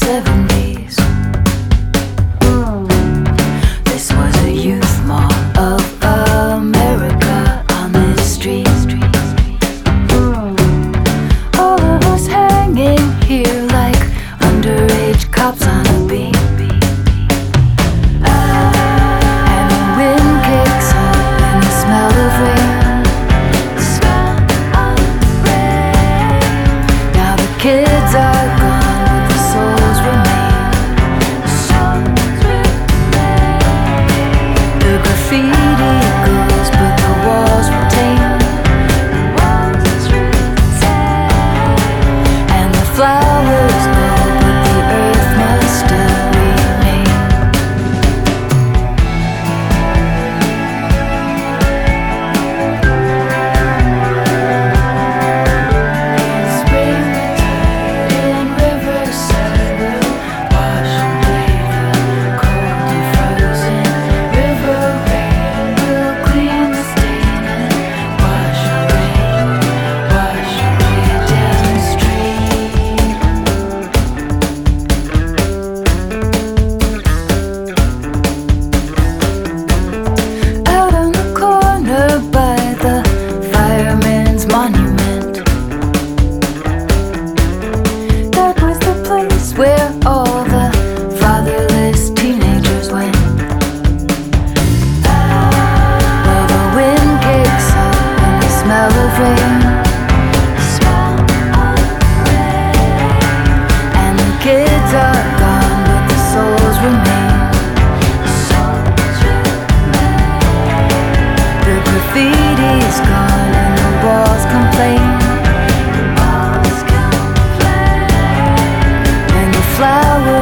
70s. This was a youth mall of America on this street. All of us hanging here like underage cops on a beat. And the wind kicks up and the smell of rain. Now the kids are gone, but the souls remain. The graffiti goes, but the walls retain. And the flowers go, but the earth must still remain. Springtime in Riverside will wash away the cold and frozen. River rain will clean the stain and wash away down the street. Out on the corner by the fireman's monument, that was the place where all the fatherless teenagers went. Where the wind kicks up and the smell of rain. And the kids are gone, but the souls remain. The graffiti's gone and the walls complain. And the flowers